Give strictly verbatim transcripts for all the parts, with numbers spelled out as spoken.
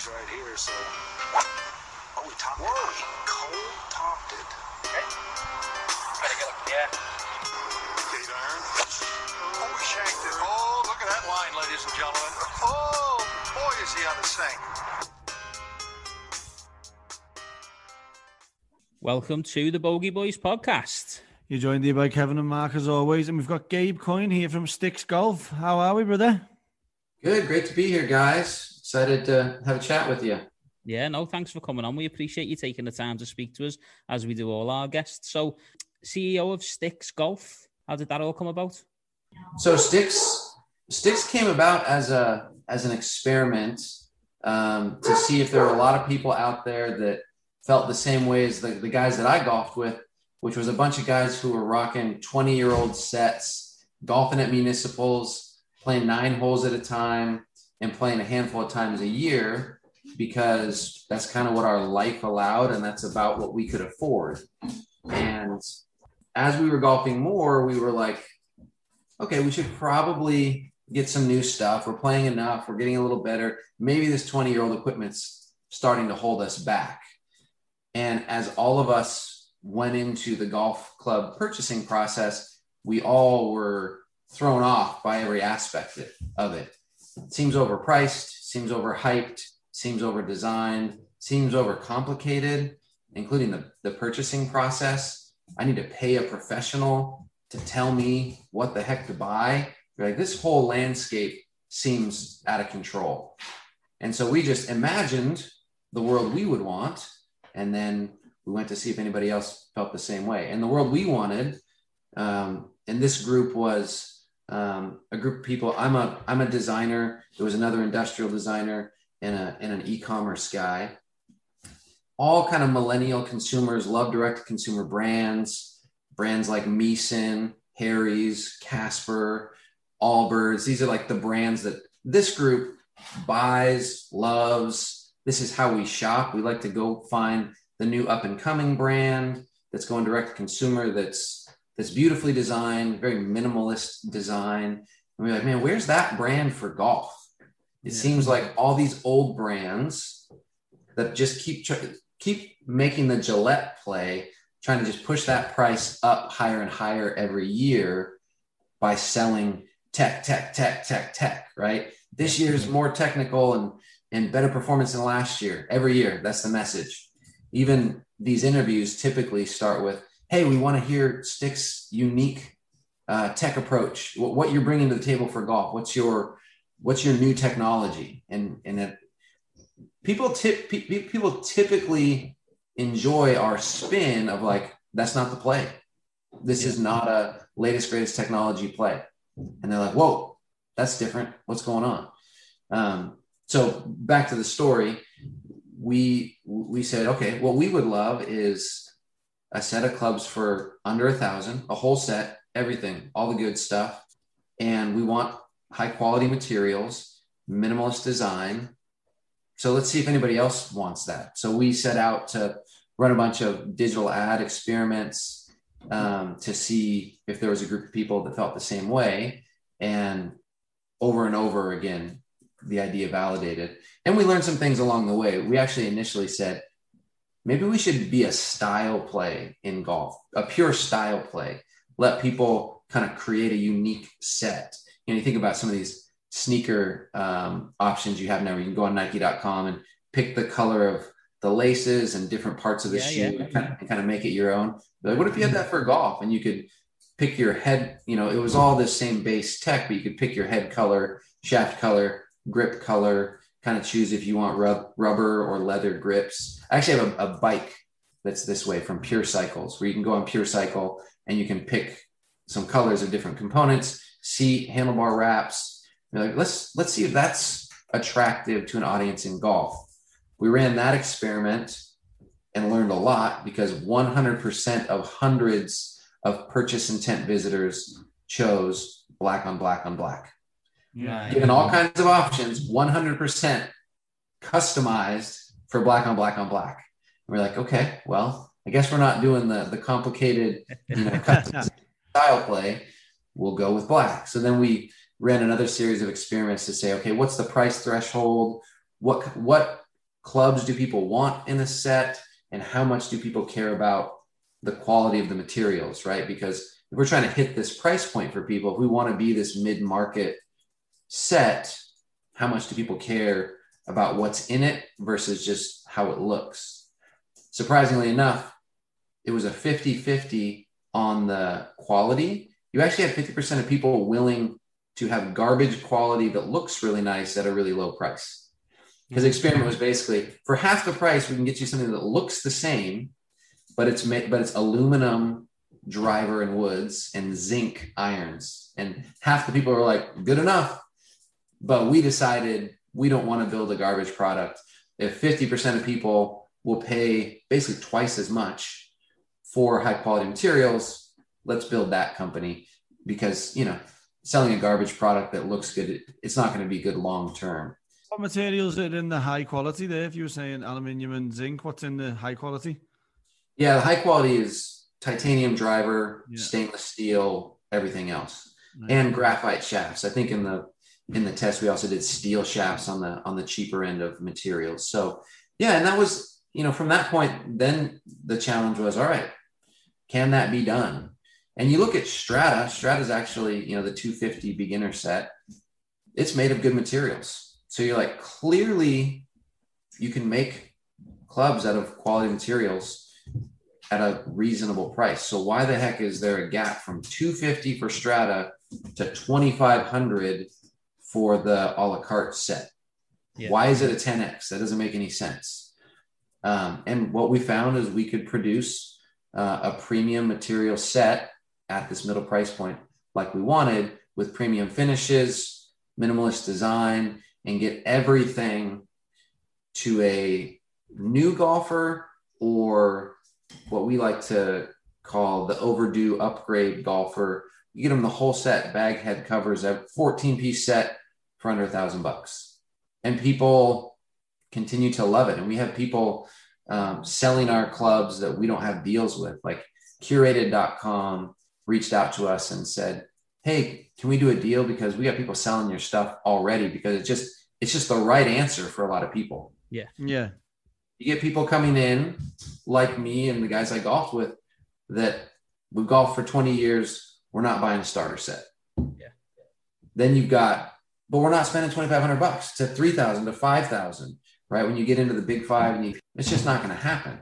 these right here, so... Oh, we topped Whoa. it. We cold topped it. Okay. Better get up. Yeah. Eight iron. Oh, we shanked it. Oh, look at that line, ladies and gentlemen. Oh, boy, is he out of sync. Welcome to the Bogey Boys podcast. You're joined here by Kevin and Mark as always, and we've got Gabe Coyne here from Sticks Golf. How are we, brother? Good, great to be here, guys. Excited to have a chat with you. Yeah, no, thanks for coming on. We appreciate you taking the time to speak to us, as we do all our guests. So, C E O of Sticks Golf, how did that all come about? So Sticks Sticks came about as a as an experiment um, to see if there were a lot of people out there that felt the same way as the, the guys that I golfed with, which was a bunch of guys who were rocking twenty-year-old sets, golfing at municipals, playing nine holes at a time, and playing a handful of times a year, because that's kind of what our life allowed, and that's about what we could afford. And as we were golfing more, we were like, okay, we should probably get some new stuff. We're playing enough. We're getting a little better. Maybe this twenty-year-old equipment's starting to hold us back. And as all of us went into the golf club purchasing process, we all were thrown off by every aspect of it. It seems overpriced, seems overhyped, seems overdesigned, seems overcomplicated, including the, the purchasing process. I need to pay a professional to tell me what the heck to buy. Like, this whole landscape seems out of control. And so we just imagined the world we would want. And then we went to see if anybody else felt the same way. And the world we wanted, um, and this group was um, a group of people. I'm a I'm a designer. There was another industrial designer and, a, and an e-commerce guy. All kind of millennial consumers, love direct-to-consumer brands, brands like Meeson, Harry's, Casper, Allbirds. These are like the brands that this group buys, loves. This is how we shop. We like to go find the new up and coming brand that's going direct to consumer, that's that's beautifully designed, very minimalist design. And we're like, man, where's that brand for golf? It yeah. seems like all these old brands that just keep keep making the Gillette play, trying to just push that price up higher and higher every year by selling tech, tech, tech, tech, tech, right? This year's more technical and and better performance than last year. Every year, that's the message. Even these interviews typically start with, hey, we want to hear Sticks' unique uh, tech approach, what, what you're bringing to the table for golf. What's your what's your new technology? And, and it, people, tip, pe- people typically enjoy our spin of like, that's not the play. This yeah. is not a latest, greatest technology play. And they're like, whoa, that's different. What's going on? Um, So back to the story, we we said, okay, what we would love is a set of clubs for under a thousand, a whole set, everything, all the good stuff. And we want high quality materials, minimalist design. So let's see if anybody else wants that. So we set out to run a bunch of digital ad experiments um, to see if there was a group of people that felt the same way. And over and over again, the idea validated. And we learned some things along the way. We actually initially said, maybe we should be a style play in golf, a pure style play. Let people kind of create a unique set. You know, you think about some of these sneaker um, options you have now, where you can go on Nike dot com and pick the color of the laces and different parts of the yeah, shoe yeah. And, kind of, and kind of make it your own. But like, what if you had that for golf and you could pick your head, you know, it was all the same base tech, but you could pick your head color, shaft color, grip color, kind of choose if you want rub, rubber or leather grips. I actually have a, a bike that's this way from Pure Cycles, where you can go on Pure Cycle and you can pick some colors of different components, seat, handlebar wraps. You're like, let's let's see if that's attractive to an audience in golf. We ran that experiment and learned a lot, because one hundred percent of hundreds of purchase intent visitors chose black on black on black. Yeah. Given all kinds of options, one hundred percent customized for black on black on black. And we're like, okay, well, I guess we're not doing the, the complicated, you know, custom style play. We'll go with black. So then we ran another series of experiments to say, okay, what's the price threshold? What, what clubs do people want in a set, and how much do people care about the quality of the materials, right? Because if we're trying to hit this price point for people, if we want to be this mid-market set, how much do people care about what's in it versus just how it looks? Surprisingly enough, it was a fifty-fifty on the quality. You actually had fifty percent of people willing to have garbage quality that looks really nice at a really low price. Because the experiment was basically, for half the price, we can get you something that looks the same, but it's made, but it's aluminum driver and woods and zinc irons. And half the people were like, good enough. But we decided we don't want to build a garbage product. If fifty percent of people will pay basically twice as much for high quality materials, let's build that company. Because, you know, selling a garbage product that looks good, it's not going to be good long term. What materials are in the high quality there? If you were saying aluminium and zinc, what's in the high quality? Yeah, the high quality is titanium driver, yeah. stainless steel, everything else, nice. And graphite shafts. I think in the in the test we also did steel shafts on the on the cheaper end of materials. So yeah, and that was, you know, from that point, then the challenge was, all right, can that be done? And you look at Strata. Strata is actually, you know, the two fifty beginner set. It's made of good materials. So you're like, clearly you can make clubs out of quality materials at a reasonable price. So why the heck is there a gap from two fifty for Strata to twenty-five hundred for the a la carte set? Yeah. Why is it a ten X? That doesn't make any sense. Um, and what we found is we could produce uh, a premium material set at this middle price point like we wanted, with premium finishes, minimalist design, and get everything to a new golfer, or what we like to call the overdue upgrade golfer. You get them the whole set, bag, head, covers, a fourteen piece set for under a thousand bucks. And people continue to love it. And we have people um, selling our clubs that we don't have deals with. Like curated dot com reached out to us and said, hey, can we do a deal? Because we got people selling your stuff already, because it's just, it's just the right answer for a lot of people. Yeah. Yeah. You get people coming in like me and the guys I golfed with that we've golfed for twenty years. We're not buying a starter set. Yeah. Then you've got, but we're not spending twenty-five hundred bucks to three thousand to five thousand, right? When you get into the big five, and you, it's just not going to happen.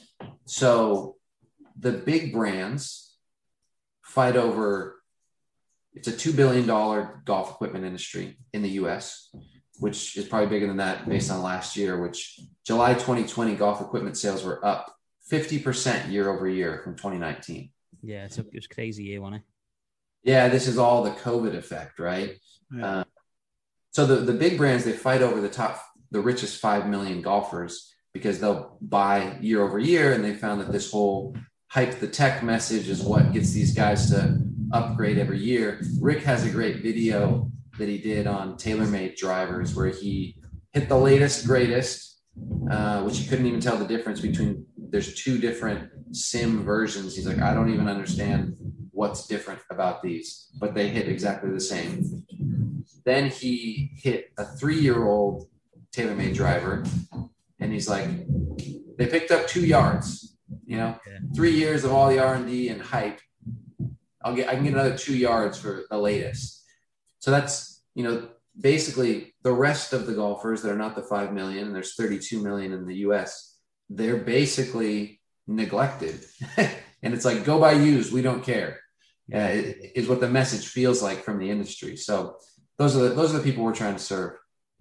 So the big brands fight over, it's a two billion dollars golf equipment industry in the U S, which is probably bigger than that based on last year, which July twenty twenty golf equipment sales were up fifty percent year over year from twenty nineteen. Yeah, it's a, it was a crazy year, wasn't it? Yeah, this is all the COVID effect, right? Yeah. Uh, so the, the big brands, they fight over the top, the richest five million golfers, because they'll buy year over year. And they found that this whole hype the tech message is what gets these guys to upgrade every year. Rick has a great video that he did on TaylorMade drivers, where he hit the latest, greatest, uh, which you couldn't even tell the difference between, there's two different sim versions. He's like, I don't even understand what's different about these, but they hit exactly the same. Then he hit a three-year-old TaylorMade driver, and he's like, they picked up two yards, you know, yeah. three years of all the R and D and hype. I'll get, I can get another two yards for the latest. So that's, you know, basically the rest of the golfers that are not the five million, and there's thirty-two million in the U S, they're basically neglected. And it's like, go buy used, we don't care. Yeah, it, is what the message feels like from the industry. So those are the, those are the people we're trying to serve.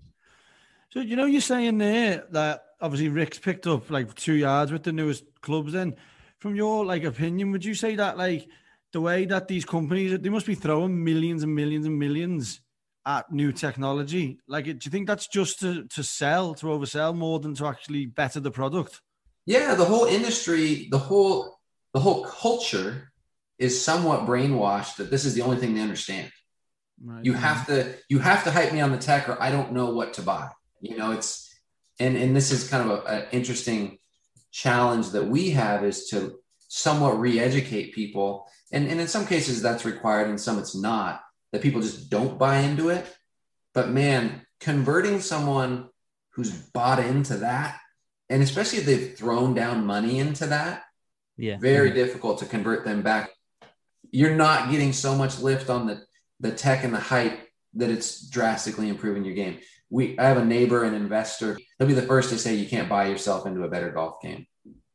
So, you know, you're saying there that obviously Rick's picked up like two yards with the newest clubs. Then from your like opinion, would you say that like the way that these companies, they must be throwing millions and millions and millions at new technology? Like, do you think that's just to, to sell, to oversell more than to actually better the product? Yeah, the whole industry, the whole, the whole culture is somewhat brainwashed that this is the only thing they understand. Right. You have to, you have to hype me on the tech, or I don't know what to buy. You know, it's, and, and this is kind of an interesting challenge that we have, is to somewhat re-educate people. And, and in some cases that's required, and some it's not, that people just don't buy into it. But man, converting someone who's bought into that, and especially if they've thrown down money into that, yeah, very mm-hmm. difficult to convert them back. You're not getting so much lift on the, the tech and the hype that it's drastically improving your game. We, I have a neighbor, an investor. He'll be the first to say you can't buy yourself into a better golf game.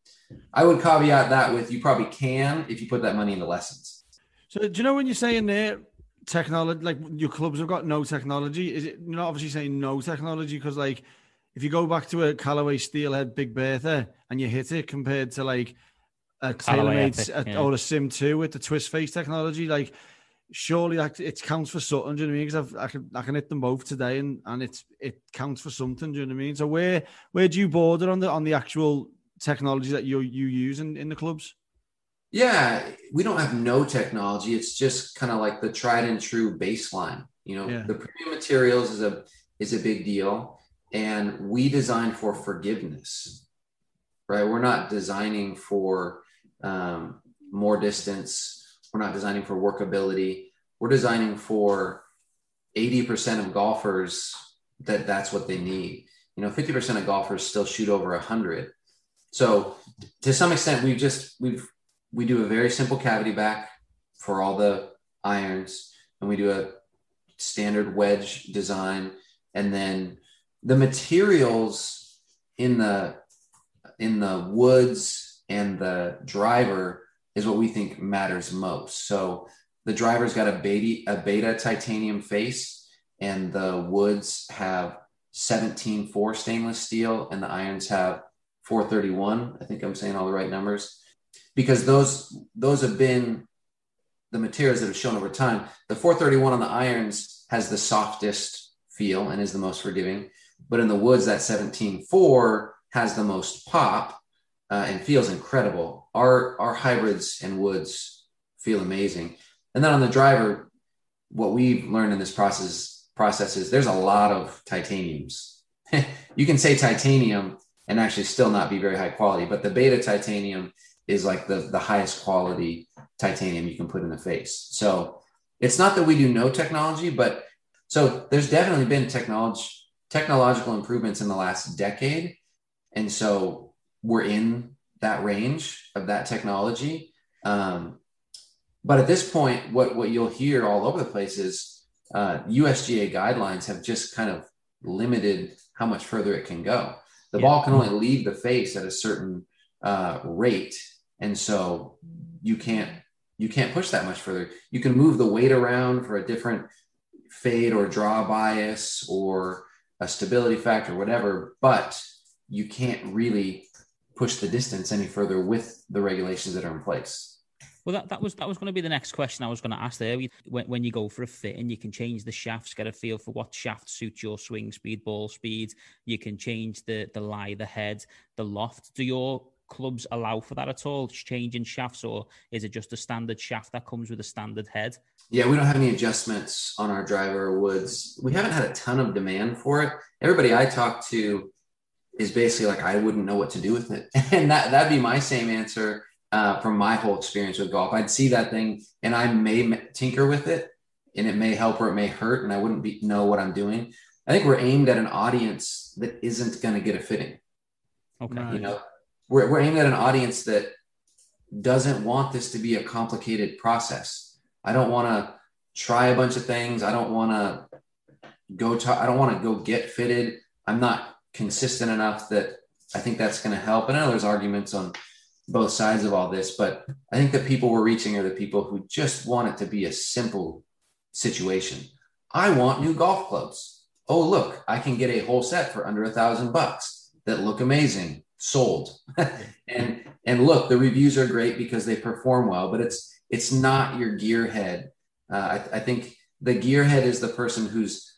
I would caveat that with you probably can if you put that money into lessons. So do you know when you're saying there, technology, like your clubs have got no technology, is it, you're not obviously saying no technology, because like if you go back to a Callaway Steelhead Big Bertha and you hit it compared to like a TaylorMade a, yeah. or a Sim two with the twist face technology, like surely it counts for something. Do you know what I mean? Because I can I can hit them both today, and and it's it counts for something. Do you know what I mean? So where where do you border on the on the actual technology that you you use in, in the clubs? Yeah, we don't have no technology. It's just kind of like the tried and true baseline. You know, yeah. the premium materials is a is a big deal, and we design for forgiveness, right? We're not designing for um, more distance. We're not designing for workability. We're designing for eighty percent of golfers that that's what they need. You know, fifty percent of golfers still shoot over a hundred. So to some extent, we've just we've we do a very simple cavity back for all the irons, and we do a standard wedge design. And then the materials in the, in the woods and the driver is what we think matters most. So the driver's got a beta, a beta titanium face, and the woods have seventeen four stainless steel, and the irons have four thirty-one. I think I'm saying all the right numbers. Because those those have been the materials that have shown over time. The four thirty-one on the irons has the softest feel and is the most forgiving. But in the woods, that seventeen four has the most pop uh, and feels incredible. Our, our hybrids and woods feel amazing. And then on the driver, what we've learned in this process, process is there's a lot of titaniums. You can say titanium and actually still not be very high quality, but the beta titanium is like the, the highest quality titanium you can put in the face. So it's not that we do no technology, but so there's definitely been technology, technological improvements in the last decade. And so we're in that range of that technology. Um, but at this point, what, what you'll hear all over the place is uh, U S G A guidelines have just kind of limited how much further it can go. The yeah. ball can only leave the face at a certain uh, rate. And so you can't, you can't push that much further. You can move the weight around for a different fade or draw bias or a stability factor, whatever, but you can't really push the distance any further with the regulations that are in place. Well, that, that was that was going to be the next question I was going to ask there. When, when you go for a fit and you can change the shafts, get a feel for what shaft suits your swing speed, ball speed. You can change the the lie, the head, the loft. Do your clubs allow for that at all, changing shafts, or is it just a standard shaft that comes with a standard head? Yeah, we don't have any adjustments on our driver or woods. We haven't had a ton of demand for it. Everybody I talk to is basically like, I wouldn't know what to do with it. And that, that'd be my same answer uh, from my whole experience with golf. I'd see that thing and I may tinker with it, and it may help or it may hurt, and I wouldn't be, know what I'm doing. I think we're aimed at an audience that isn't going to get a fitting. Okay. You know, We're, we're aimed at an audience that doesn't want this to be a complicated process. I don't want to try a bunch of things. I don't want to go to, I don't want to go get fitted. I'm not consistent enough that I think that's going to help. And I know there's arguments on both sides of all this, but I think the people we're reaching are the people who just want it to be a simple situation. I want new golf clubs. Oh, look, I can get a whole set for under a thousand bucks that look amazing. Sold. and and look, the reviews are great because they perform well, but it's it's not your gearhead. Uh, I, I think the gearhead is the person who's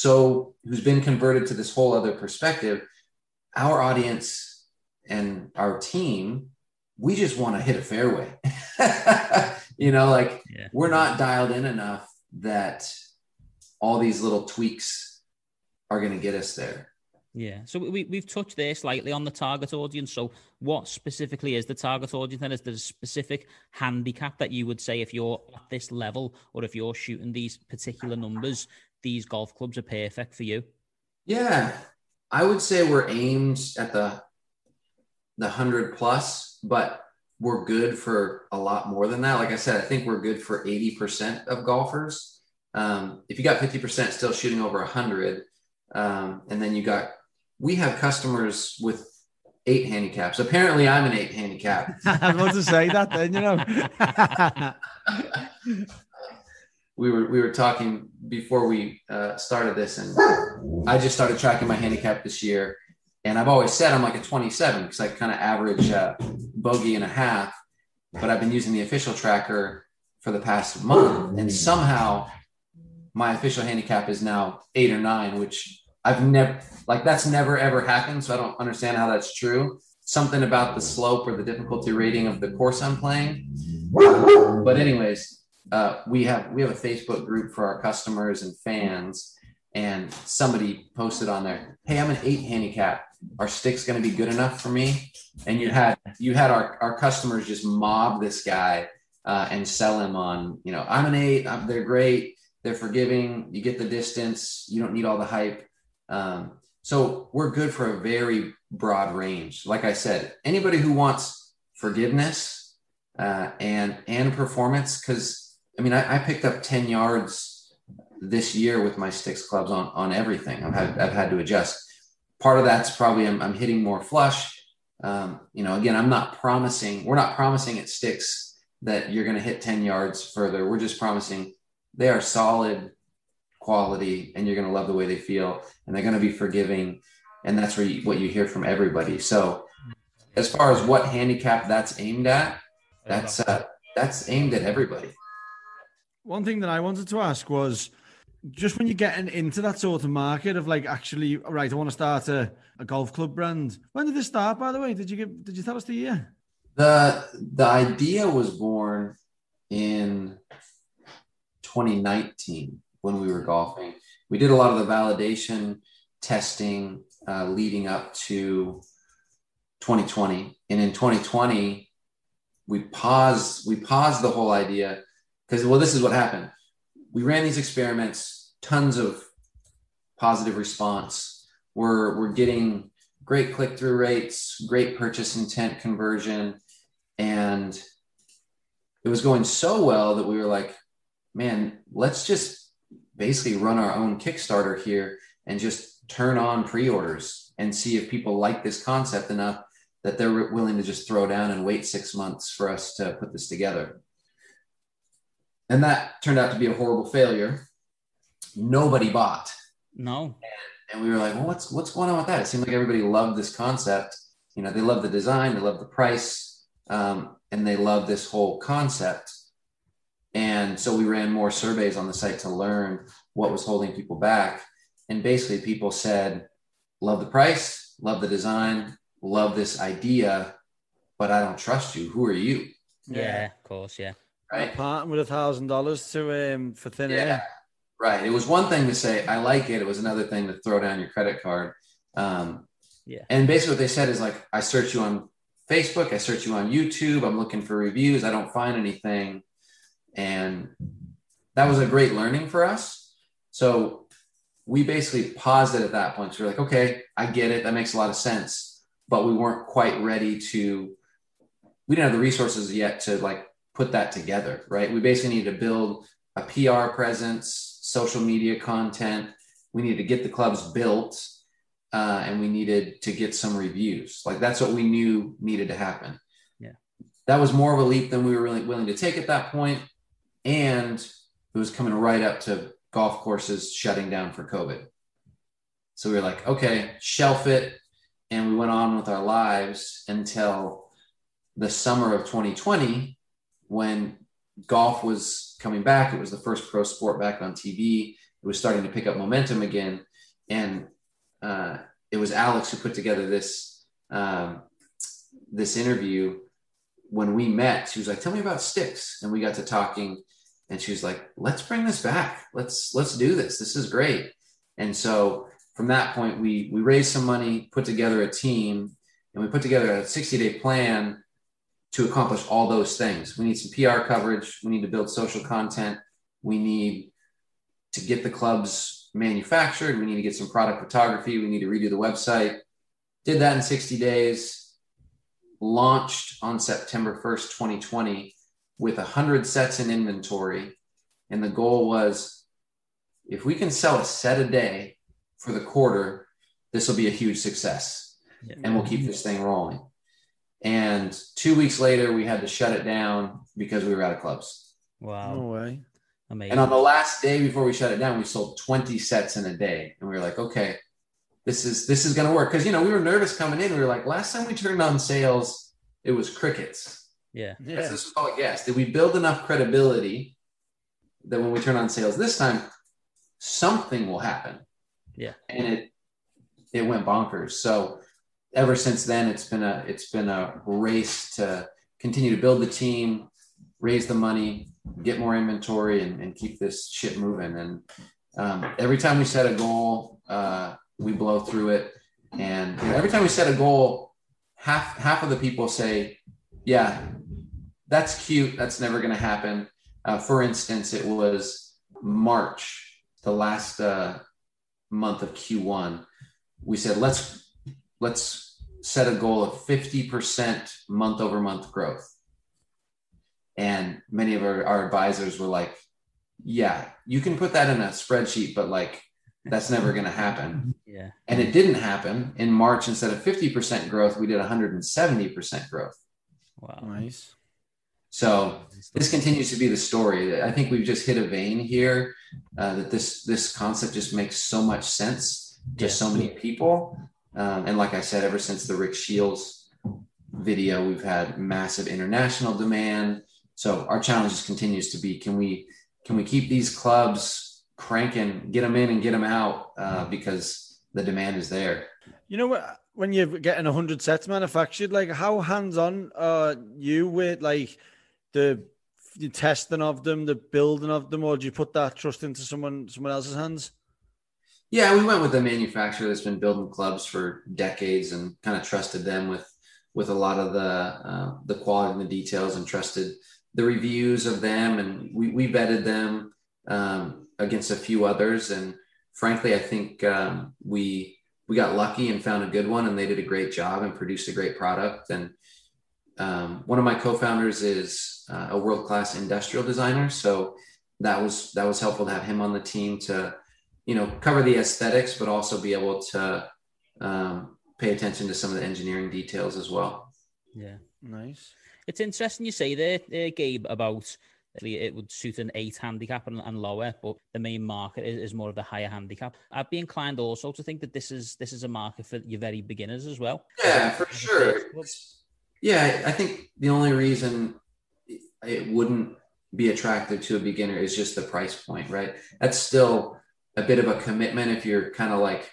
so who's been converted to this whole other perspective. Our audience and our team, we just want to hit a fairway. You know, like yeah. we're not dialed in enough that all these little tweaks are going to get us there. Yeah, so we, we've touched there slightly on the target audience. So what specifically is the target audience? And is there a specific handicap that you would say if you're at this level or if you're shooting these particular numbers, these golf clubs are perfect for you? Yeah, I would say we're aimed at the the hundred plus, but we're good for a lot more than that. Like I said, I think we're good for eighty percent of golfers. Um, if you got fifty percent still shooting over a hundred, um, and then you got, we have customers with eight handicaps. Apparently I'm an eight handicap. I was about to say that then, you know. we were, we were talking before we uh, started this, and I just started tracking my handicap this year. And I've always said I'm like a twenty-seven because I kind of average uh, bogey and a half, but I've been using the official tracker for the past month, and somehow my official handicap is now eight or nine, which I've never, like that's never ever happened. So I don't understand how that's true. Something about the slope or the difficulty rating of the course I'm playing. But anyways, uh, we have, we have a Facebook group for our customers and fans, and somebody posted on there, "Hey, I'm an eight handicap. Are sticks going to be good enough for me?" And you had, you had our, our customers just mob this guy uh, and sell him on, you know, I'm an eight, I'm, they're great. They're forgiving. You get the distance. You don't need all the hype. Um, so we're good for a very broad range. Like I said, anybody who wants forgiveness uh, and, and performance, because I mean, I, I picked up ten yards this year with my sticks clubs on, on everything. I've had, I've had to adjust. Part of that's probably I'm, I'm hitting more flush. Um, you know, again, I'm not promising, we're not promising at sticks that you're going to hit ten yards further. We're just promising they are solid quality and you're going to love the way they feel and they're going to be forgiving. And that's where you, what you hear from everybody. So as far as what handicap that's aimed at, that's, uh, that's aimed at everybody. One thing that I wanted to ask was, just when you're getting into that sort of market of like, actually, right, I want to start a, a golf club brand. When did this start, by the way? Did you give, did you tell us the year? The, the idea was born in twenty nineteen when we were golfing. We did a lot of the validation testing uh, leading up to twenty twenty. And in twenty twenty, we paused, we paused the whole idea because, well, this is what happened. We ran these experiments, tons of positive response. We're, we're getting great click-through rates, great purchase intent conversion. And it was going so well that we were like, man, let's just basically run our own Kickstarter here and just turn on pre-orders and see if people like this concept enough that they're willing to just throw down and wait six months for us to put this together. And that turned out to be a horrible failure. Nobody bought. No. And, and we were like, well, what's, what's going on with that? It seemed like everybody loved this concept. You know, they love the design, they love the price, um, and they love this whole concept. And so we ran more surveys on the site to learn what was holding people back. And basically people said, love the price, love the design, love this idea, but I don't trust you. Who are you? Yeah, of course. Yeah. Right. Parting with a thousand dollars to um for thin Yeah. air. Right. It was one thing to say, I like it. It was another thing to throw down your credit card. Um, yeah. And basically what they said is like, I search you on Facebook, I search you on YouTube, I'm looking for reviews, I don't find anything. And that was a great learning for us. So we basically paused it at that point. So we're like, okay, I get it. That makes a lot of sense. But we weren't quite ready to, we didn't have the resources yet to like put that together, right? We basically needed to build a P R presence, social media content. We needed to get the clubs built uh, and we needed to get some reviews. Like that's what we knew needed to happen. Yeah. That was more of a leap than we were really willing to take at that point. And it was coming right up to golf courses shutting down for COVID. So we were like, okay, shelf it. And we went on with our lives until the summer of twenty twenty, when golf was coming back. It was the first pro sport back on T V. It was starting to pick up momentum again. And uh, it was Alex who put together this, um, this interview. When we met, she was like, tell me about sticks. And we got to talking. And she was like, let's bring this back. Let's, let's do this. This is great. And so from that point, we, we raised some money, put together a team, and we put together a sixty day plan to accomplish all those things. We need some P R coverage. We need to build social content. We need to get the clubs manufactured. We need to get some product photography. We need to redo the website. Did that in sixty days, launched on September first, twenty twenty with one hundred sets in inventory. And the goal was, if we can sell a set a day for the quarter, this will be a huge success. Yeah. And we'll keep this thing rolling. And two weeks later, we had to shut it down because we were out of clubs. Wow. No way. Amazing. And on the last day before we shut it down, we sold twenty sets in a day. And we were like, okay, this is this is going to work. Because, you know, we were nervous coming in. We were like, last time we turned on sales, it was crickets. Yeah. yeah. This was all a guess. Did we build enough credibility that when we turn on sales this time, something will happen? Yeah. And it it went bonkers. So ever since then, it's been a it's been a race to continue to build the team, raise the money, get more inventory, and, and keep this shit moving. And um, every time we set a goal, uh, we blow through it. And you know, every time we set a goal, half half of the people say, "Yeah, that's cute. That's never going to happen." Uh, for instance, it was March, the last uh, month of Q one. We said, "Let's let's set a goal of fifty percent month over month growth." And many of our, our advisors were like, yeah, you can put that in a spreadsheet, but like, that's never going to happen. Yeah. And it didn't happen. In March, instead of fifty percent growth, we did one hundred seventy percent growth. Wow. Nice. So this continues to be the story. I think we've just hit a vein here uh, that this, this concept just makes so much sense to yeah. so many people. Um, and like I said, ever since the Rick Shields video, we've had massive international demand. So our challenge just continues to be, can we, can we keep these clubs cranking, get them in and get them out uh, because the demand is there. You know what, when you're getting a hundred sets manufactured, like how hands-on are you with like the, the testing of them, the building of them, or do you put that trust into someone, someone else's hands? Yeah, we went with a manufacturer that's been building clubs for decades and kind of trusted them with, with a lot of the, uh, the quality and the details, and trusted the reviews of them. And we, we vetted them um, against a few others. And frankly, I think um, we, we got lucky and found a good one, and they did a great job and produced a great product. And um, one of my co-founders is uh, a world-class industrial designer. So that was, that was helpful to have him on the team to, you know, cover the aesthetics, but also be able to um, pay attention to some of the engineering details as well. Yeah. Nice. It's interesting you say there, uh, Gabe, about it would suit an eight handicap and, and lower, but the main market is, is more of the higher handicap. I'd be inclined also to think that this is this is a market for your very beginners as well. Yeah, for sure. Yeah, I think the only reason it wouldn't be attractive to a beginner is just the price point, right? That's still a bit of a commitment if you're kind of like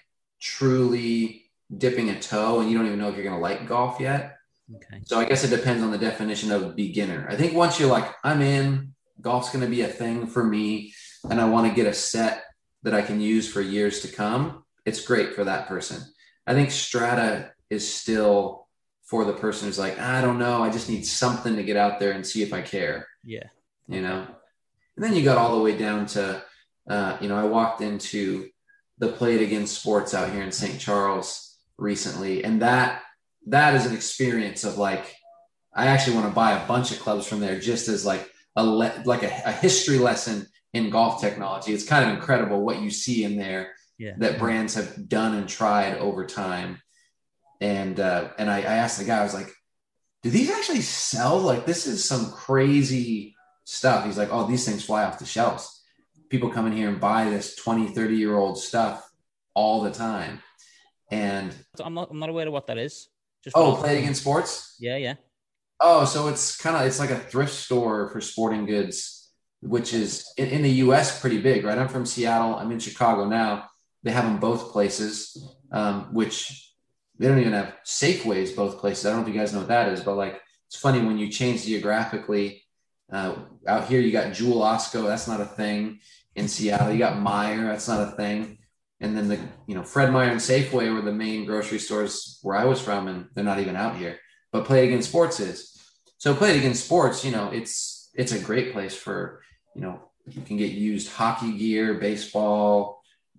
truly dipping a toe and you don't even know if you're going to like golf yet. Okay. So I guess it depends on the definition of beginner. I think once you're like, I'm in, golf's going to be a thing for me, and I want to get a set that I can use for years to come, it's great for that person. I think strata is still for the person who's like, I don't know, I just need something to get out there and see if I care. Yeah. You know? And then you got all the way down to, uh, you know, I walked into the Play It Again Sports out here in Saint Charles recently, and that, that is an experience of like, I actually want to buy a bunch of clubs from there just as like a, le- like a, a history lesson in golf technology. It's kind of incredible what you see in there yeah. that brands have done and tried over time. And, uh, and I, I asked the guy, I was like, do these actually sell? Like, this is some crazy stuff. He's like, oh, these things fly off the shelves. People come in here and buy this twenty, thirty year old stuff all the time. And I'm not, I'm not aware of what that is. Just oh, Play It Again Sports. Yeah. Yeah. Oh, so it's kind of, it's like a thrift store for sporting goods, which is in, in the U S pretty big, right? I'm from Seattle. I'm in Chicago now. They have them both places, um, which they don't even have Safeways both places. I don't know if you guys know what that is, but like, it's funny when you change geographically. Uh, out here, you got Jewel Osco. That's not a thing. In Seattle, you got Meijer. That's not a thing. And then the, you know, Fred Meyer and Safeway were the main grocery stores where I was from, and they're not even out here. But Play It Again Sports is. So Play It Again Sports, you know, it's it's a great place for, you know, you can get used hockey gear, baseball.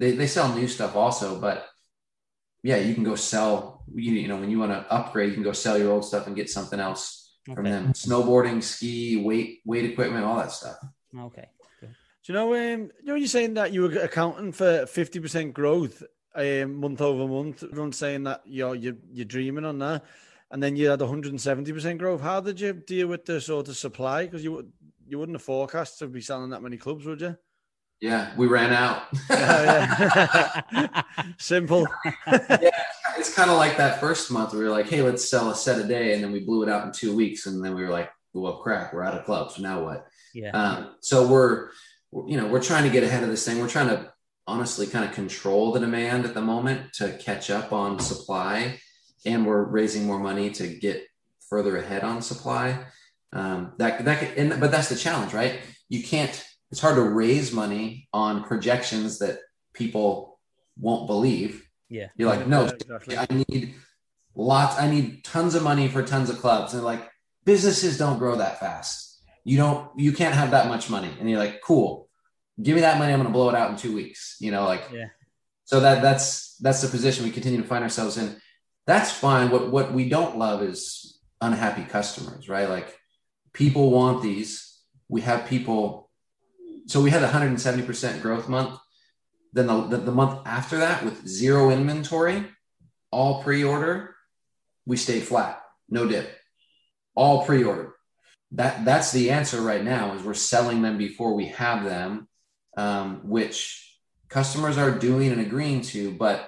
they, they sell new stuff also, but yeah, you can go sell, you, you know, when you want to upgrade, you can go sell your old stuff and get something else okay. from them. Snowboarding, ski, weight, weight equipment, all that stuff. Okay. Cool. Do you know, um, you know, you're saying that you were accounting for fifty percent growth um, month over month. Everyone's saying that you're, you're, you're dreaming on that. And then you had one hundred seventy percent growth. How did you deal with the sort of supply? Because you, you wouldn't have forecast to be selling that many clubs, would you? Yeah, we ran out. yeah, yeah. Simple. Yeah, it's kind of like that first month. We were like, hey, let's sell a set a day. And then we blew it out in two weeks. And then we were like, well, crap, we're out of clubs. So now what? Yeah. Um, so we're, you know, we're trying to get ahead of this thing. We're trying to honestly kind of control the demand at the moment to catch up on supply. And we're raising more money to get further ahead on supply. Um, that, that, could, and, but that's the challenge, right? You can't, it's hard to raise money on projections that people won't believe. Yeah. You're like, no, yeah, exactly. I need lots. I need tons of money for tons of clubs. And they're like, businesses don't grow that fast. You don't, you can't have that much money. And you're like, cool, give me that money. I'm going to blow it out in two weeks. You know, like, yeah. So that that's, that's the position we continue to find ourselves in. That's fine. What, what we don't love is unhappy customers, right? Like people want these. We have people. So we had a one hundred seventy percent growth month. Then the, the, the month after that with zero inventory, all pre-order, we stayed flat, no dip, all pre-order. That that's the answer right now is we're selling them before we have them, um, which customers are doing and agreeing to. But,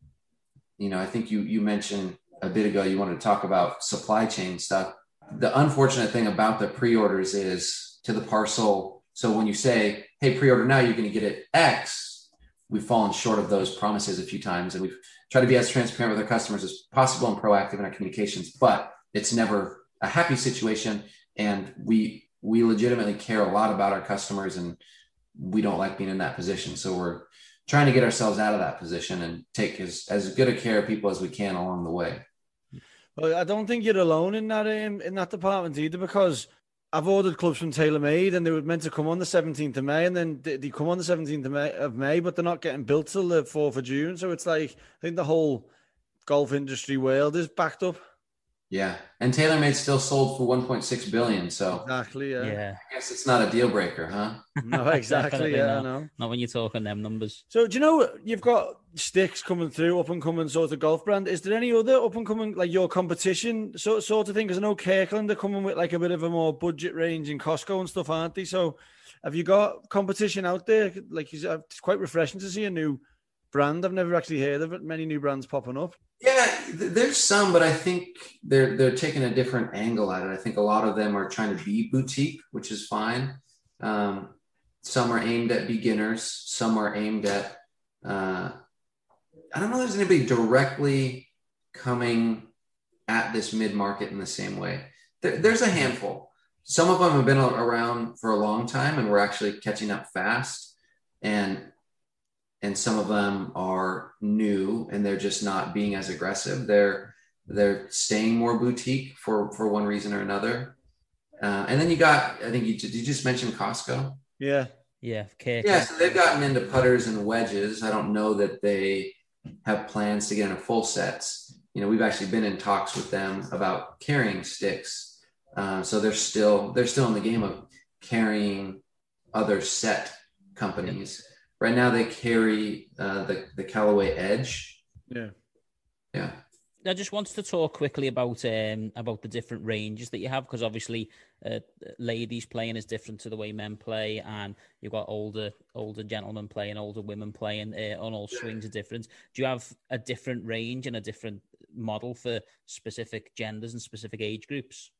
you know, I think you, you mentioned a bit ago, you wanted to talk about supply chain stuff. The unfortunate thing about the pre-orders is to the parcel. So when you say, hey, pre-order now, you're going to get it X, we've fallen short of those promises a few times. And we've tried to be as transparent with our customers as possible and proactive in our communications, but it's never a happy situation. And we, we legitimately care a lot about our customers and we don't like being in that position. So we're trying to get ourselves out of that position and take as, as good a care of people as we can along the way. Well, I don't think you're alone in that, um, in that department either, because I've ordered clubs from TaylorMade and they were meant to come on the seventeenth of May and then they, they come on the seventeenth of May, of May, but they're not getting built till the fourth of June. So it's like, I think the whole golf industry world is backed up. Yeah. And TaylorMade still sold for one point six billion. So exactly. Yeah. yeah. I guess it's not a deal breaker, huh? No, exactly. yeah. Not. No. Not when you're talking them numbers. So do you know, you've got Sticks coming through, up and coming sort of golf brand. Is there any other up and coming, like your competition sort, sort of thing? Because I know Kirkland are coming with like a bit of a more budget range in Costco and stuff, aren't they? So have you got competition out there? Like it's quite refreshing to see a new brand. I've never actually heard of it. Many new brands popping up. Yeah, there's some, but I think they're they're taking a different angle at it. I think a lot of them are trying to be boutique, which is fine. Um, some are aimed at beginners. Some are aimed at, uh, I don't know if there's anybody directly coming at this mid-market in the same way. There, there's a handful. Some of them have been around for a long time and we're actually catching up fast. And And some of them are new and they're just not being as aggressive. They're they're staying more boutique for, for one reason or another. Uh, and then you got, I think you, you just mentioned Costco. Yeah. Yeah. Okay. Yeah. So they've gotten into putters and wedges. I don't know that they have plans to get into full sets. You know, we've actually been in talks with them about carrying sticks. Uh, so they're still, they're still in the game of carrying other set companies. Right now they carry uh, the, the Callaway Edge. Yeah. Yeah. I just wanted to talk quickly about um, about the different ranges that you have, because obviously uh, ladies playing is different to the way men play, and you've got older older gentlemen playing, older women playing uh, on all swings are different. Do you have a different range and a different model for specific genders and specific age groups?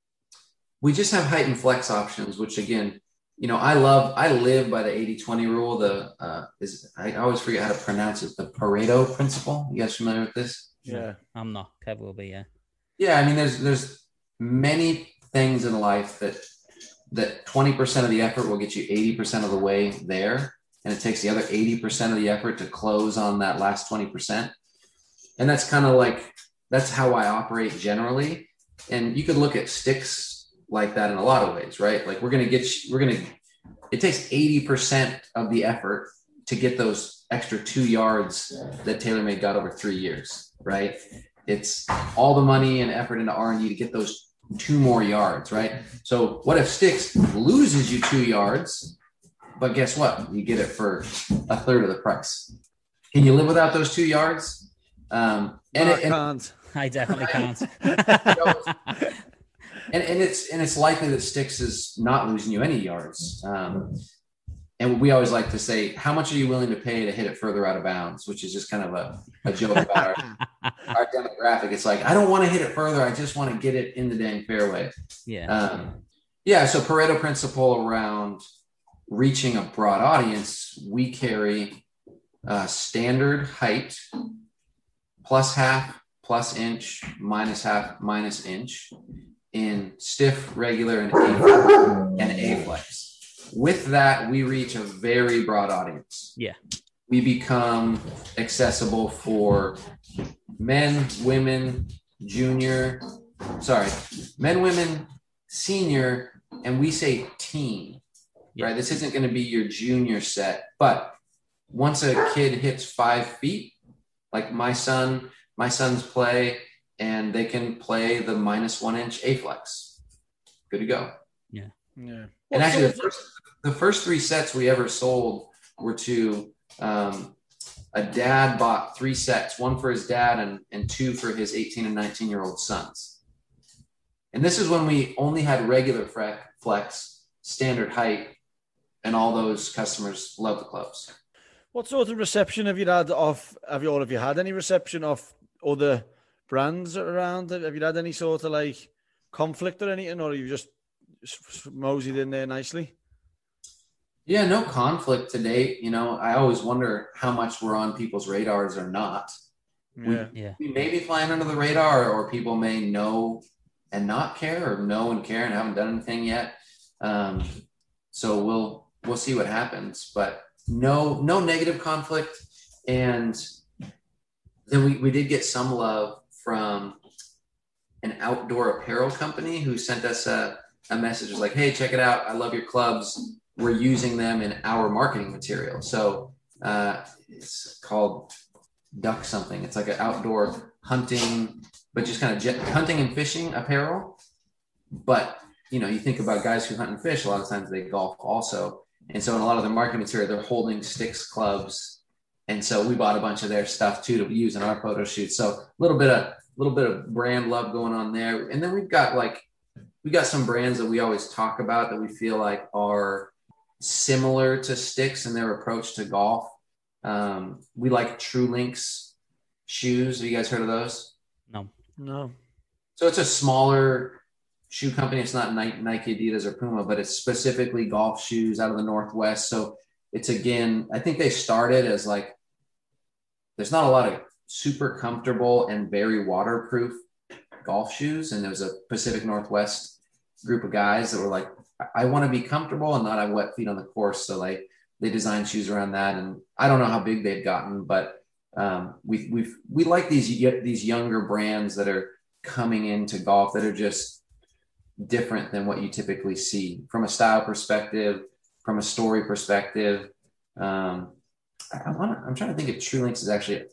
We just have height and flex options, which again, you know, I love, I live by the eighty twenty rule. The uh, is I always forget how to pronounce it. The Pareto principle. You guys familiar with this? Yeah, I'm not. Kev will be. Yeah. Yeah, I mean, there's there's many things in life that that twenty percent of the effort will get you eighty percent of the way there, and it takes the other eighty percent of the effort to close on that last twenty percent. And that's kind of like that's how I operate generally. And you could look at sticks like that in a lot of ways, right? Like we're gonna get we're gonna it takes eighty percent of the effort to get those extra two yards that TaylorMade got over three years, right? It's all the money and effort into R and D to get those two more yards, right? So what if Sticks loses you two yards, but guess what? You get it for a third of the price. Can you live without those two yards? Um, and, I it, and can't. I definitely can't. and, and it's and it's likely that Sticks is not losing you any yards. Um, and we always like to say, how much are you willing to pay to hit it further out of bounds? Which is just kind of a, a joke about our, our demographic. It's like, I don't want to hit it further. I just want to get it in the dang fairway. Yeah. Um, yeah. So Pareto principle around reaching a broad audience, we carry uh, standard height plus half, plus inch, minus half, minus inch in stiff, regular, and A, and A flex. With that, we reach a very broad audience. Yeah. We become accessible for men, women, junior, sorry, men, women, senior, and we say teen, yeah. right? This isn't going to be your junior set, but once a kid hits five feet, like my son, my sons play, and they can play the minus one inch A flex. Good to go. Yeah. Yeah. And actually, the first, the first three sets we ever sold were to um, a dad bought three sets, one for his dad and, and two for his eighteen and nineteen year old sons. And this is when we only had regular flex, standard height, and all those customers love the clubs. What sort of reception have you had of, have you all of you had any reception of other brands around? Have you had any sort of like conflict or anything, or you just moseyed in there nicely? Yeah, no conflict to date. You know, I always wonder how much we're on people's radars or not. Yeah. We, yeah. we may be flying under the radar, or people may know and not care, or know and care and haven't done anything yet. Um, so we'll we'll see what happens. But no, no negative conflict. And then we, we did get some love from an outdoor apparel company who sent us a, a message. It was like, hey, check it out. I love your clubs. We're using them in our marketing material. So uh, it's called Duck something. It's like an outdoor hunting, but just kind of jet, hunting and fishing apparel. But, you know, you think about guys who hunt and fish, a lot of times they golf also. And so in a lot of their marketing material, they're holding Sticks clubs. And so we bought a bunch of their stuff too to use in our photo shoots. So a little bit of, little bit of brand love going on there. And then we've got like, we got some brands that we always talk about that we feel like are similar to Sticks in their approach to golf. Um, we like True Links shoes. Have you guys heard of those? No. No. So it's a smaller shoe company. It's not Nike, Adidas, or Puma, but it's specifically golf shoes out of the Northwest. So it's, again, I think they started as like, there's not a lot of super comfortable and very waterproof golf shoes. And there was a Pacific Northwest group of guys that were like, I want to be comfortable and not have wet feet on the course. So like they designed shoes around that. And I don't know how big they've gotten, but um, we we've, we like these, these younger brands that are coming into golf that are just different than what you typically see from a style perspective, from a story perspective. Um, I, I want to, I'm trying to think if True Links is actually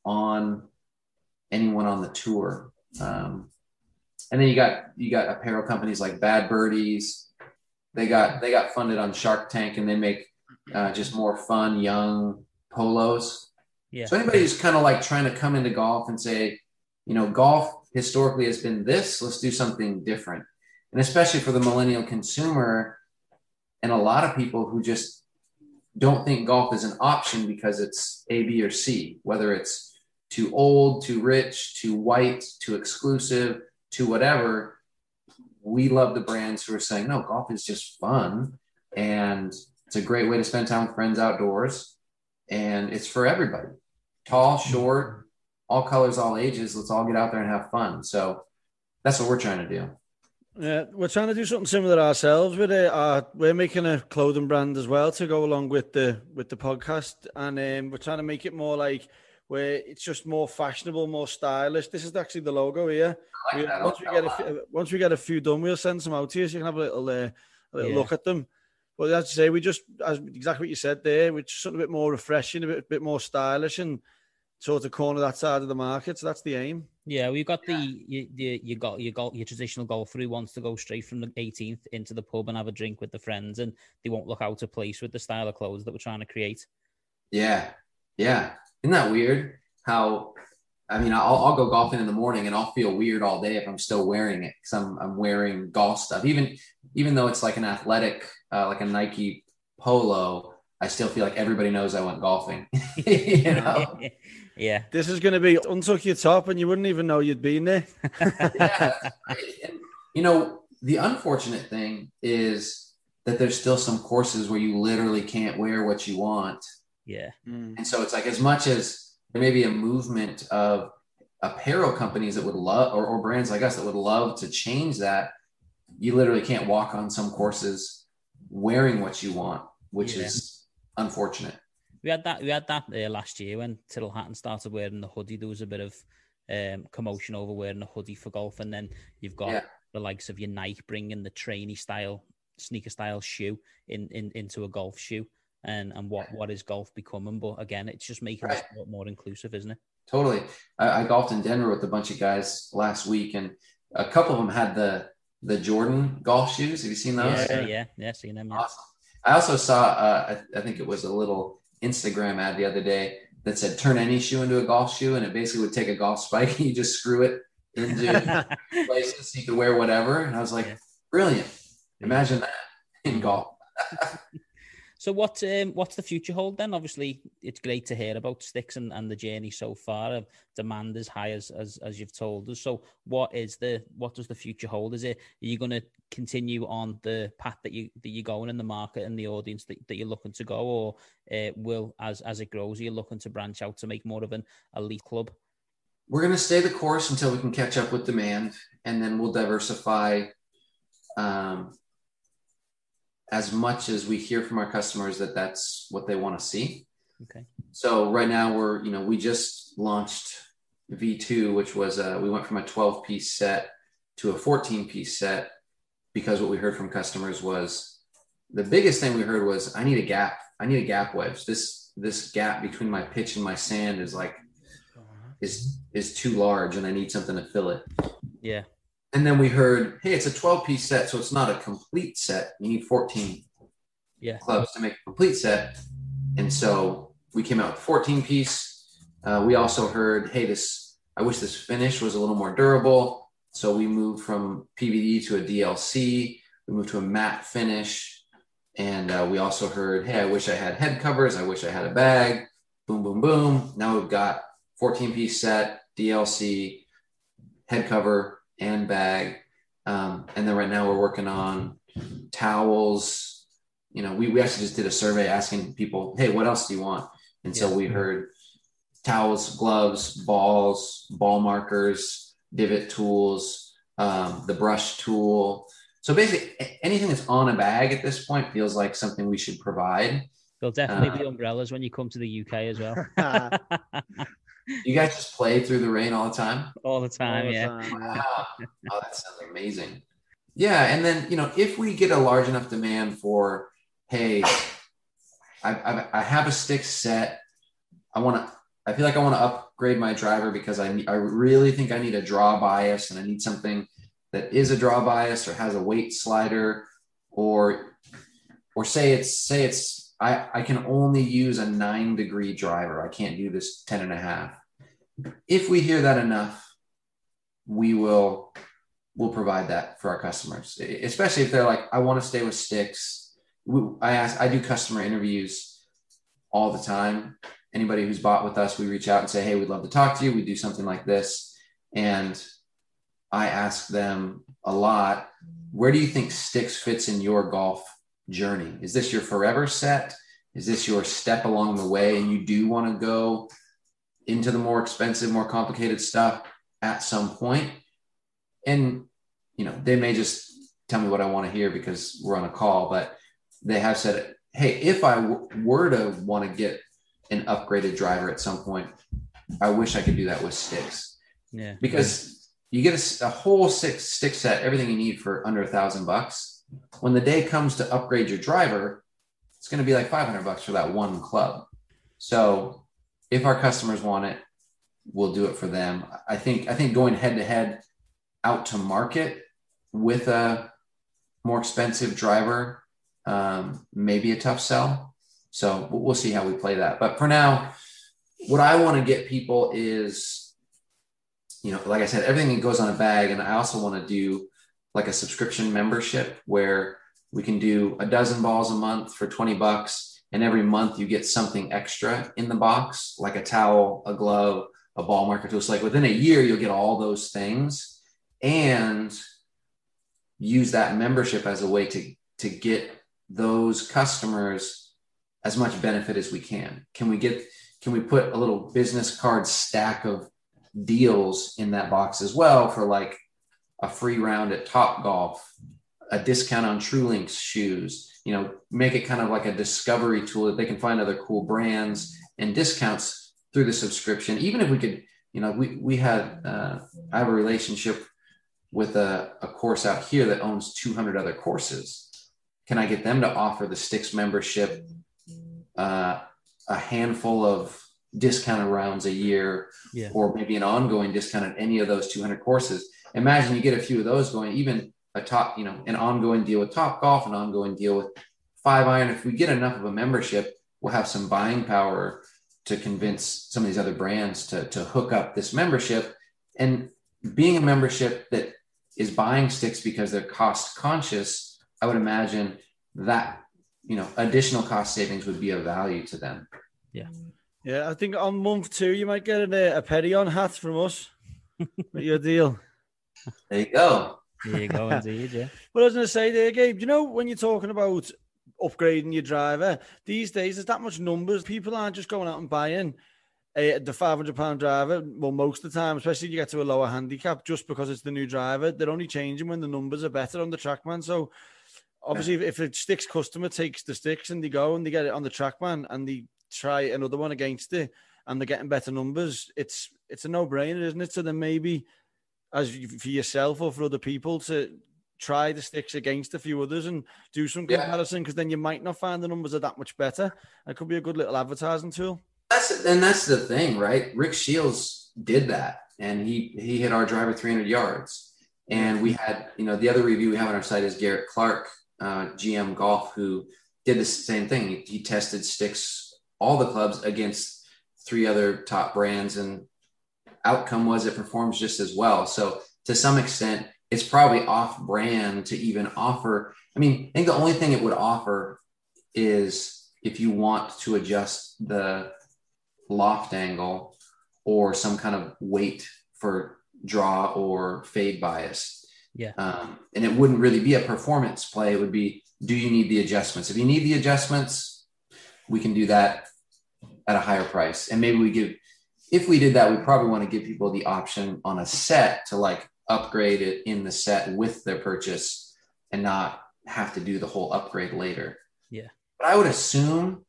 on anyone on the tour. Um, and then you got, you got apparel companies like Bad Birdies. They got, they got funded on Shark Tank, and they make uh, just more fun, young polos. Yeah. So anybody who's kind of like trying to come into golf and say, you know, golf historically has been this, let's do something different. And especially for the millennial consumer and a lot of people who just don't think golf is an option because it's A, B, or C, whether it's too old, too rich, too white, too exclusive, to whatever. We love the brands who are saying, no, golf is just fun. And it's a great way to spend time with friends outdoors. And it's for everybody. Tall, short, all colors, all ages. Let's all get out there and have fun. So that's what we're trying to do. Yeah, we're trying to do something similar ourselves with it. Uh, we're making a clothing brand as well to go along with the with the podcast. And um, we're trying to make it more like where it's just more fashionable, more stylish. This is actually the logo here. I like we, once, we get a, once we get a few done, we'll send some out to you so you can have a little, uh, a little yeah. look at them. But as you say, we just, as exactly what you said there, we're just something a bit more refreshing, a bit, a bit more stylish, and sort of corner that side of the market. So that's the aim. Yeah, we've got the you, you, you got your golf, your traditional golfer who wants to go straight from the eighteenth into the pub and have a drink with the friends, and they won't look out of place with the style of clothes that we're trying to create. Yeah, yeah. Isn't that weird? How, I mean, I'll, I'll go golfing in the morning and I'll feel weird all day if I'm still wearing it, because I'm I'm wearing golf stuff. Even even though it's like an athletic, uh, like a Nike polo, I still feel like everybody knows I went golfing. You know? Yeah. This is going to be untuck your top and you wouldn't even know you'd been there. Yeah. And, you know, the unfortunate thing is that there's still some courses where you literally can't wear what you want. Yeah. Mm. And so it's like, as much as there may be a movement of apparel companies that would love, or, or brands like us that would love to change that, you literally can't walk on some courses wearing what you want, which yeah. is unfortunate. We had that. We had that uh, last year when Tyrrell Hatton started wearing the hoodie. There was a bit of um, commotion over wearing a hoodie for golf, and then you've got yeah. the likes of your Nike bringing the trainee style, sneaker style shoe in, in into a golf shoe, and and what what is golf becoming? But again, it's just making right. the sport more inclusive, isn't it? Totally. I, I golfed in Denver with a bunch of guys last week, and a couple of them had the the Jordan golf shoes. Have you seen those? Yeah, yeah, yeah, seen them. Yeah. Awesome. I also saw. Uh, I, I think it was a little Instagram ad the other day that said turn any shoe into a golf shoe, and it basically would take a golf spike and you just screw it into places so you could wear whatever. And I was like, yeah. brilliant. Imagine that in golf. So what um, what's the future hold then? Obviously, it's great to hear about Sticks and, and the journey so far. Of demand as high as, as as you've told us. So what is the what does the future hold? Is it are you going to continue on the path that you that you're going in the market and the audience that, that you're looking to go, or uh, will as as it grows, are you looking to branch out to make more of an elite club? We're going to stay the course until we can catch up with demand, and then we'll diversify. Um, as much as we hear from our customers that that's what they want to see. Okay. So right now we're, you know, we just launched V two, which was, uh, we went from a twelve piece set to a fourteen piece set, because what we heard from customers was the biggest thing we heard was, I need a gap. I need a gap wedge. This, this gap between my pitch and my sand is like, is, is too large, and I need something to fill it. Yeah. And then we heard, hey, it's a twelve piece set, so it's not a complete set. You need fourteen yeah. clubs to make a complete set. And so we came out with fourteen piece. Uh, we also heard, hey, this, I wish this finish was a little more durable. So we moved from P V D to a D L C. We moved to a matte finish. And uh, we also heard, hey, I wish I had head covers. I wish I had a bag. Boom, boom, boom. Now we've got fourteen piece set, D L C, head cover, and bag. Um, and then right now we're working on towels. You know, we, we actually just did a survey asking people, hey, what else do you want? And so yeah. we heard towels, gloves, balls, ball markers, divot tools, um, the brush tool. So basically anything that's on a bag at this point feels like something we should provide. There'll definitely uh, be umbrellas when you come to the U K as well. You guys just play through the rain all the time? All the time, all the yeah. Time. Wow. Oh, that sounds amazing. Yeah. And then, you know, if we get a large enough demand for, hey, I, I, I have a stick set. I want to, I feel like I want to upgrade my driver because I, I really think I need a draw bias, and I need something that is a draw bias or has a weight slider, or, or say it's, say it's, I, I can only use a nine degree driver. I can't do this ten and a half. If we hear that enough, we will, we'll provide that for our customers, especially if they're like, I want to stay with Sticks. We, I ask, I do customer interviews all the time. Anybody who's bought with us, we reach out and say, hey, we'd love to talk to you. We do something like this. And I ask them a lot, where do you think Sticks fits in your golf journey? Is this your forever set? Is this your step along the way, and you do want to go into the more expensive, more complicated stuff at some point? And, you know, they may just tell me what I want to hear because we're on a call, but they have said, hey, if I w- were to want to get an upgraded driver at some point, I wish I could do that with Sticks. Yeah. Because you get a, a whole six stick set, everything you need for under a thousand bucks. when the day comes to upgrade your driver, it's going to be like five hundred bucks for that one club. So if our customers want it, we'll do it for them. I think, I think going head to head out to market with a more expensive driver, um, may be a tough sell. So we'll see how we play that. But for now, what I want to get people is, you know, like I said, everything that goes on a bag. And I also want to do like a subscription membership where we can do a dozen balls a month for twenty bucks. And every month you get something extra in the box, like a towel, a glove, a ball marker tool. So like within a year, you'll get all those things and use that membership as a way to, to get those customers as much benefit as we can. Can we get, can we put a little business card stack of deals in that box as well for like a free round at Topgolf, a discount on TrueLinks shoes, you know, make it kind of like a discovery tool that they can find other cool brands and discounts through the subscription. Even if we could, you know, we, we had, uh, I have a relationship with a, a course out here that owns two hundred other courses. Can I get them to offer the Stix membership, uh, a handful of discounted rounds a year, yeah. or maybe an ongoing discount at any of those two hundred courses? Imagine you get a few of those going, even a top, you know, an ongoing deal with Topgolf, an ongoing deal with Five Iron. If we get enough of a membership, we'll have some buying power to convince some of these other brands to, to hook up this membership. And being a membership that is buying Stix because they're cost conscious, I would imagine that, you know, additional cost savings would be of value to them. Yeah. Yeah, I think on month two, you might get a, a Perion hat from us. Your deal. There you go. There you go, indeed, yeah. But I was going to say there, Gabe, you know, when you're talking about upgrading your driver, these days there's that much numbers. People aren't just going out and buying a, the five hundred pound driver. Well, most of the time, especially if you get to a lower handicap, just because it's the new driver. They're only changing when the numbers are better on the TrackMan. So obviously, if, if a Stix customer takes the Stix and they go and they get it on the TrackMan and they try another one against it and they're getting better numbers, it's it's a no-brainer, isn't it? So then maybe as you, for yourself or for other people to try the Stix against a few others and do some comparison, because yeah. then you might not find the numbers are that much better. It could be a good little advertising tool. That's and that's the thing, right? Rick Shields did that, and he he hit our driver three hundred yards. And we had, you know, the other review we have on our site is Garrett Clark, uh, G M Golf, who did the same thing. He, he tested Stix, all the clubs, against three other top brands, and outcome was it performs just as well. So to some extent, it's probably off brand to even offer. I mean, I think the only thing it would offer is if you want to adjust the loft angle or some kind of weight for draw or fade bias. Yeah. Um, and it wouldn't really be a performance play. It would be, do you need the adjustments? If you need the adjustments, we can do that at a higher price. And maybe we give, if we did that, we probably want to give people the option on a set to like upgrade it in the set with their purchase and not have to do the whole upgrade later. Yeah. But I would assume,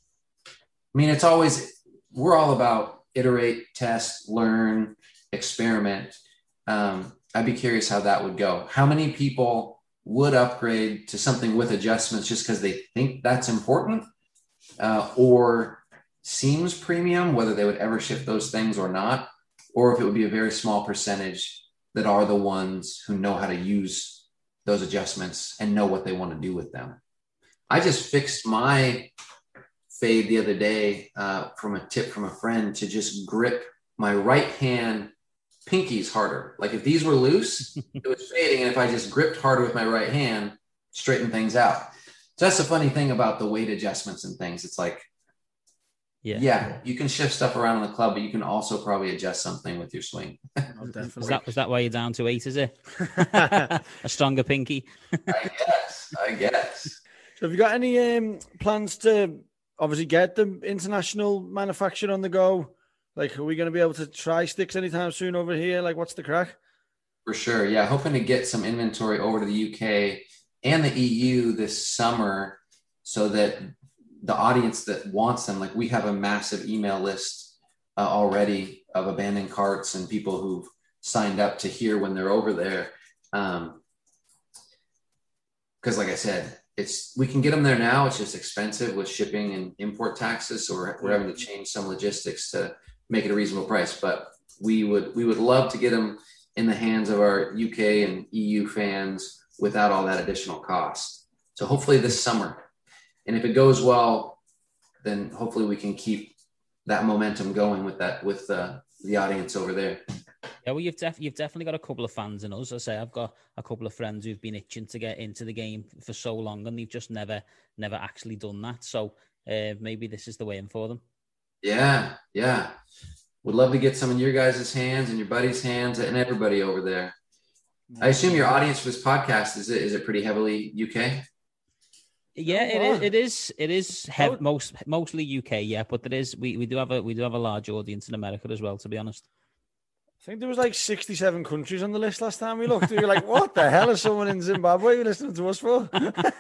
I mean, it's always, we're all about iterate, test, learn, experiment. Um, I'd be curious how that would go. How many people would upgrade to something with adjustments just because they think that's important, uh, or seems premium, whether they would ever ship those things or not, or if it would be a very small percentage that are the ones who know how to use those adjustments and know what they want to do with them. I just fixed my fade the other day uh, from a tip from a friend to just grip my right hand pinkies harder. Like if these were loose, it was fading. And if I just gripped harder with my right hand, straighten things out. So that's the funny thing about the weight adjustments and things. It's like, yeah, yeah, you can shift stuff around in the club, but you can also probably adjust something with your swing. Oh, definitely. Is that, is that why you're down to eight, is it? A stronger pinky? I guess, I guess. So have you got any um, plans to obviously get the international manufacturer on the go? Like, are we going to be able to try Stix anytime soon over here? Like, what's the crack? For sure. Yeah. Hoping to get some inventory over to the U K and the E U this summer so that the audience that wants them, like we have a massive email list uh, already of abandoned carts and people who've signed up to hear when they're over there. Um, because like I said, it's we can get them there now. It's just expensive with shipping and import taxes, so we're, we're having to change some logistics to make it a reasonable price. But we would we would love to get them in the hands of our U K and E U fans without all that additional cost. So hopefully this summer, and if it goes well, then hopefully we can keep that momentum going with that with the the audience over there. Yeah, well, you've def- you've definitely got a couple of fans in us. I say I've got a couple of friends who've been itching to get into the game for so long, and they've just never never actually done that. So uh, maybe this is the way in for them. Yeah, yeah. Would love to get some in your guys' hands and your buddies' hands and everybody over there. I assume your audience for this podcast is it is it pretty heavily U K? Yeah, Oh, it wow. is. It is. It is hev- Oh. most mostly U K. Yeah, but there is. We, we do have a we do have a large audience in America as well. To be honest. I think there was like sixty-seven countries on the list last time we looked. We were like, what the hell is someone in Zimbabwe listening to us for?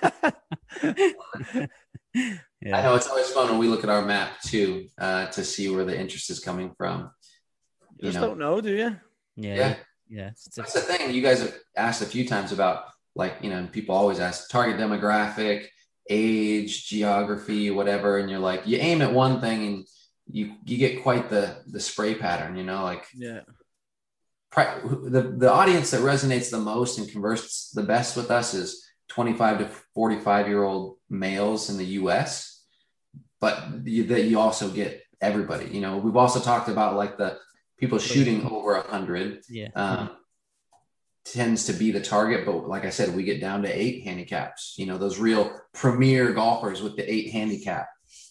Yeah. I know it's always fun when we look at our map too, uh, to see where the interest is coming from. You You just know, don't know, do you? Yeah. yeah. Yeah. It's- That's it's- the thing. You guys have asked a few times about, like, you know, people always ask target demographic, age, geography, whatever, and you're like, you aim at one thing and you you get quite the the spray pattern. You know, like Yeah. pri- the the audience that resonates the most and converts the best with us is twenty-five to forty-five year old males in the U S, but you, that you also get everybody. You know, we've also talked about like the people shooting over a hundred. yeah. Um, tends to be the target, but like I said, we get down to eight handicaps. You know, those real premier golfers with the eight handicap.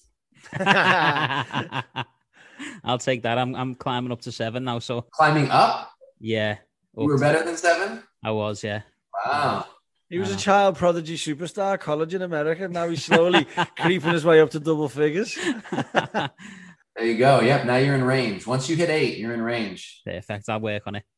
I'll take that. I'm I'm climbing up to seven now. So Climbing up, yeah. you were Up- better than seven. I was. Yeah. Wow. He was a Wow. child prodigy superstar, college in America. Now he's slowly creeping his way up to double figures. There you go. Yep. Now you're in range. Once you hit eight, you're in range. Perfect. I'll work on it.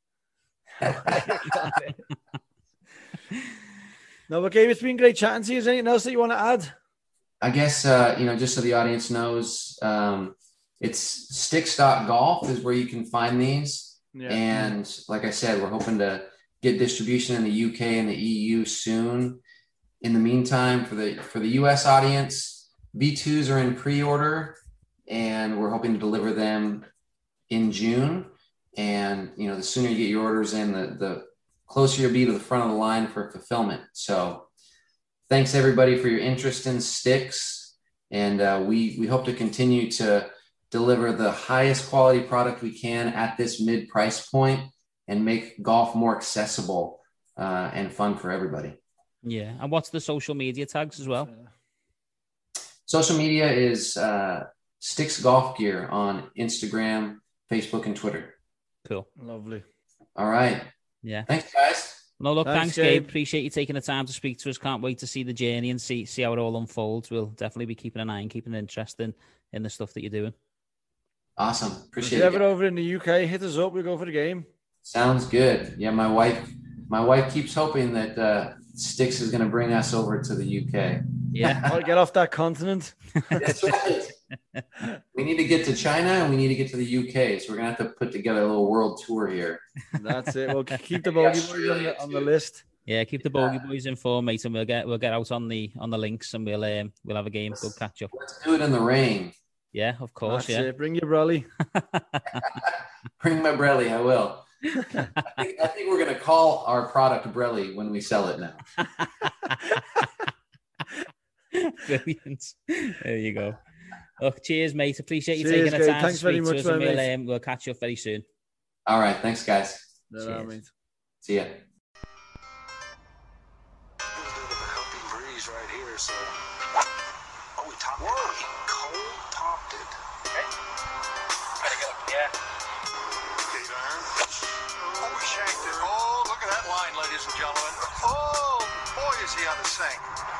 No, but Gabe, it's been great chatting to you. Is there anything else that you want to add? I guess, uh, you know, just so the audience knows, um, it's Sticks dot golf is where you can find these. Yeah. And like I said, we're hoping to get distribution in the U K and the E U soon. In the meantime, for the for the U S audience, V twos are in pre-order, and we're hoping to deliver them in June. And you know, the sooner you get your orders in, the the closer you'll be to the front of the line for fulfillment. So, thanks everybody for your interest in Sticks, and uh, we we hope to continue to deliver the highest quality product we can at this mid price point and make golf more accessible uh, and fun for everybody. Yeah. And what's the social media tags as well? Social media is uh, Sticks Golf Gear on Instagram, Facebook, and Twitter. Cool. Lovely. All right. Yeah. Thanks, guys. No, look, Thanks, thanks, Gabe. Gabe. Appreciate you taking the time to speak to us. Can't wait to see the journey and see see how it all unfolds. We'll definitely be keeping an eye and keeping an interest in, in the stuff that you're doing. Awesome. If Appreciate you're it. ever over in the U K, hit us up. We'll go for the game. Sounds good. Yeah, my wife, my wife keeps hoping that uh, Sticks is going to bring us over to the U K. Yeah. I'll get off that continent. That's right. We need to get to China and we need to get to the U K. So we're gonna have to put together a little world tour here. That's it. We'll keep the bogey boys on the, on the list. Yeah, keep the bogey boys informed, mate, and we'll get we'll get out on the on the links and we'll um, we'll have a game. Good catch up. Let's do it in the rain. Yeah, of course. That's yeah. it. Bring your brolly. Bring my Brelly, I will. I think, I think we're gonna call our product Brelly when we sell it now. Brilliant. There you go. Look, cheers, mate. Appreciate you Cheers, taking the Gabe. time Thanks to speak very to much, us, and my we'll, mate. um, we'll catch you up very soon. All right, thanks, guys. No, Cheers. mate. See ya. A little bit of a helping breeze right here, so. Oh, we topped it. He cold topped it. Okay. Ready to go? Yeah. Eight iron. Oh, we shanked it. Oh, look at that line, ladies and gentlemen. Oh, boy, is he on the sink.